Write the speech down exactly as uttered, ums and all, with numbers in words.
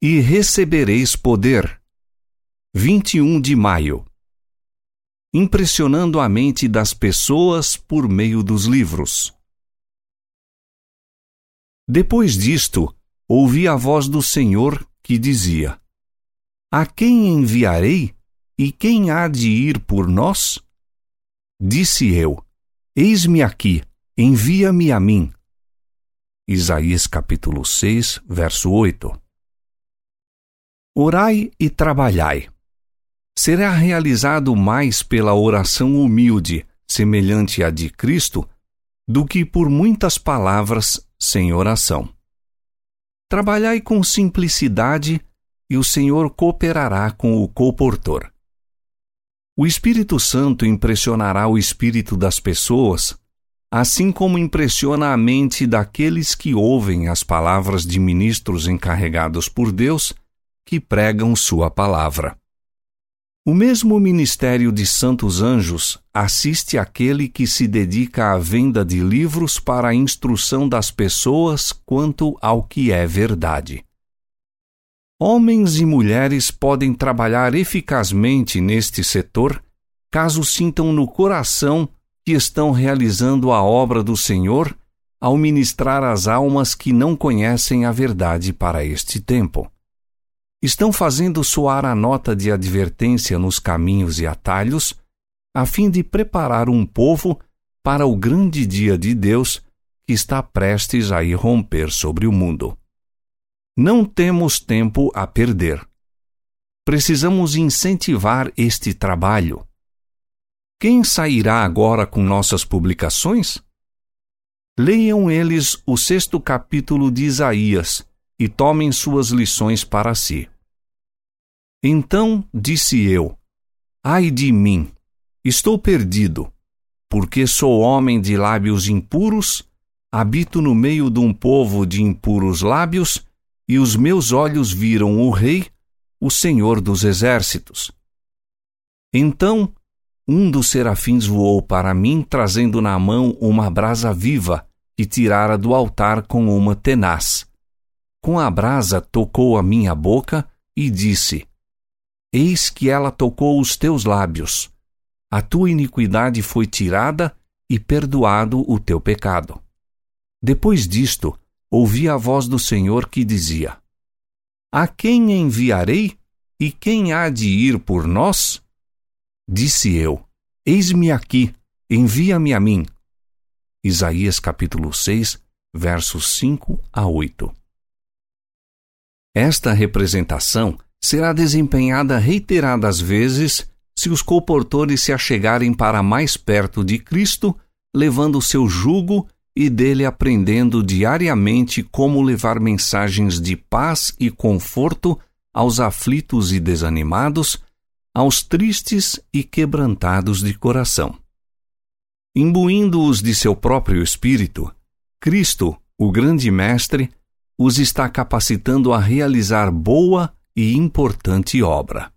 E recebereis poder. vinte e um de maio. Impressionando a mente das pessoas por meio dos livros. Depois disto, ouvi a voz do Senhor que dizia: A quem enviarei? E quem há de ir por nós? Disse eu: Eis-me aqui, envia-me a mim. Isaías capítulo seis, verso oito. Orai e trabalhai. Será realizado mais pela oração humilde, semelhante à de Cristo, do que por muitas palavras sem oração. Trabalhai com simplicidade e o Senhor cooperará com o colportor. O Espírito Santo impressionará o espírito das pessoas, assim como impressiona a mente daqueles que ouvem as palavras de ministros encarregados por Deus que pregam sua palavra. O mesmo ministério de santos anjos assiste aquele que se dedica à venda de livros para a instrução das pessoas quanto ao que é verdade. Homens e mulheres podem trabalhar eficazmente neste setor caso sintam no coração que estão realizando a obra do Senhor ao ministrar às almas que não conhecem a verdade para este tempo. Estão fazendo soar a nota de advertência nos caminhos e atalhos, a fim de preparar um povo para o grande dia de Deus que está prestes a irromper sobre o mundo. Não temos tempo a perder. Precisamos incentivar este trabalho. Quem sairá agora com nossas publicações? Leiam eles o sexto capítulo de Isaías e tomem suas lições para si. Então disse eu: Ai de mim, estou perdido, porque sou homem de lábios impuros, habito no meio de um povo de impuros lábios, e os meus olhos viram o Rei, o Senhor dos Exércitos. Então um dos serafins voou para mim, trazendo na mão uma brasa viva, que tirara do altar com uma tenaz. Com a brasa tocou a minha boca e disse: Eis que ela tocou os teus lábios. A tua iniquidade foi tirada e perdoado o teu pecado. Depois disto, ouvi a voz do Senhor que dizia: A quem enviarei? E quem há de ir por nós? Disse eu: Eis-me aqui, envia-me a mim. Isaías capítulo seis, versos cinco a oito. Esta representação será desempenhada reiteradas vezes se os colportores se achegarem para mais perto de Cristo, levando seu jugo e dele aprendendo diariamente como levar mensagens de paz e conforto aos aflitos e desanimados, aos tristes e quebrantados de coração. Imbuindo-os de seu próprio espírito, Cristo, o grande mestre, os está capacitando a realizar boa e importante obra.